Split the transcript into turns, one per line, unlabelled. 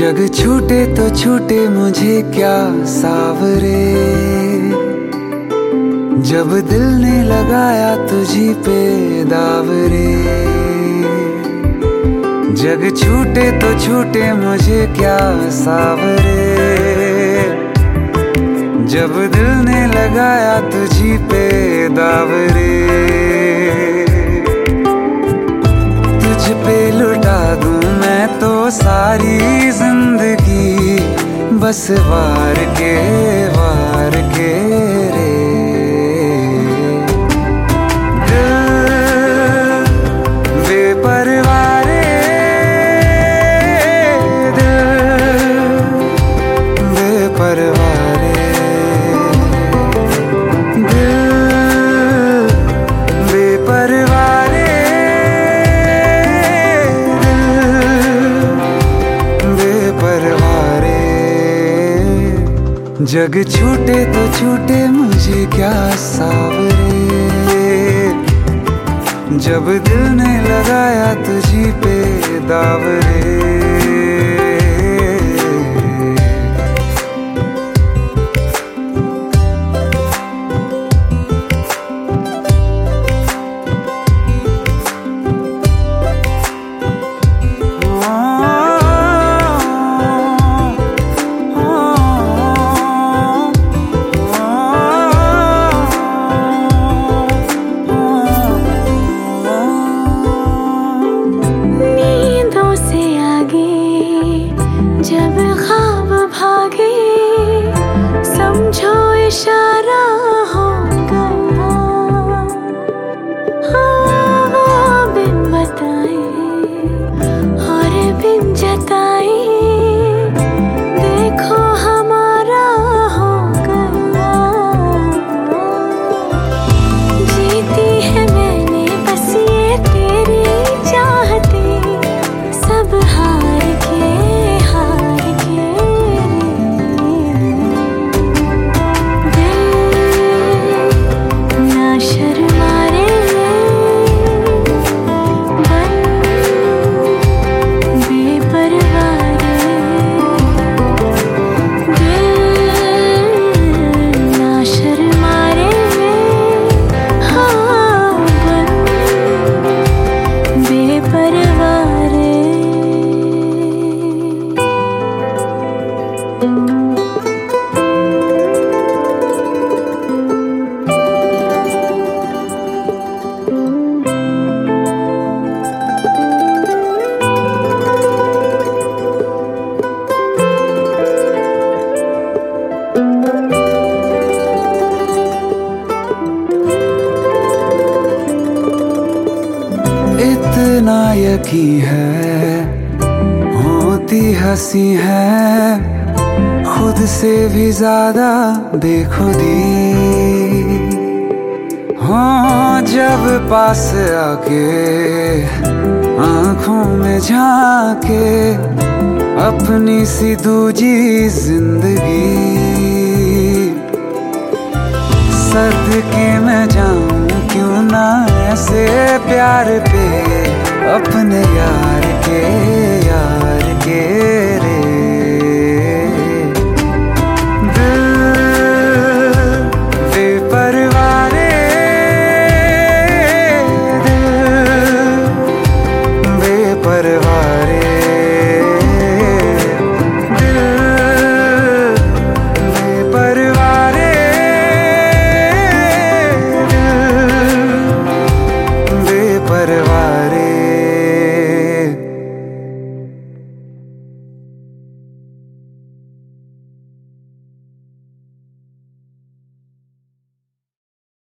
जग छूटे तो छूटे मुझे क्या सावरे, जब दिल ने लगाया तुझी पे दावरे। जग छूटे तो छूटे मुझे क्या सावरे, जब दिल ने लगाया तुझी पे दावरे। तुझ पे लुटा दूं मैं तो सारी जिंदगी, बस वार के रे। दिल बेपरवाह रे, दिल बेपरवाह रे, दिल बेपरवाह रे, जग छूटे तो छूटे मुझे क्या सावरे, जब दिल ने लगाया तुझी पे दावरे।
जब ख्वाब भागे समझो इशारा हो गया, वो बिन बताए और बिन जताए देखो हमारा हो गया। जीती है मैंने बस ये तेरी चाहते, सब हार के
इतना यकीन है होती हंसी है, खुद से भी ज्यादा बेखुदी। हाँ जब पास आके आंखों में झांके अपनी सी दूजी जिंदगी, सदके मैं जाऊं क्यों ना ऐसे प्यार पे अपने यार के